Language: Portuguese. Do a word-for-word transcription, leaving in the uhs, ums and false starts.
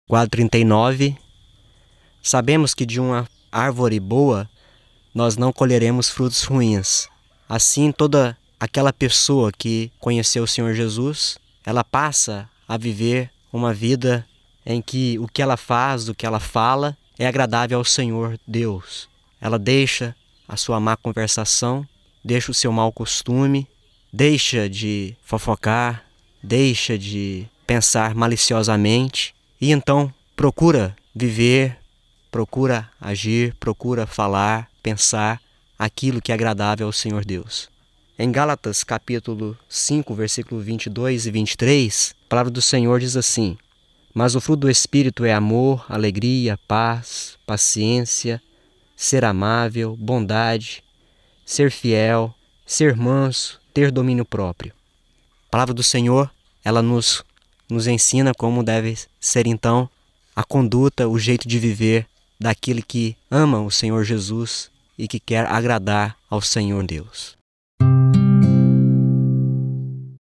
quatro, trinta e nove, sabemos que de uma árvore boa nós não colheremos frutos ruins. Assim, toda aquela pessoa que conheceu o Senhor Jesus, ela passa a viver uma vida em que o que ela faz, o que ela fala, é agradável ao Senhor Deus. Ela deixa a sua má conversação, deixa o seu mau costume, deixa de fofocar, deixa de pensar maliciosamente e então procura viver, procura agir, procura falar, pensar aquilo que é agradável ao Senhor Deus. Em Gálatas capítulo cinco, versículo vinte e dois e vinte e três, a palavra do Senhor diz assim: mas o fruto do Espírito é amor, alegria, paz, paciência, ser amável, bondade, ser fiel, ser manso, ter domínio próprio. A palavra do Senhor, ela nos, nos ensina como deve ser então a conduta, o jeito de viver daquele que ama o Senhor Jesus e que quer agradar ao Senhor Deus.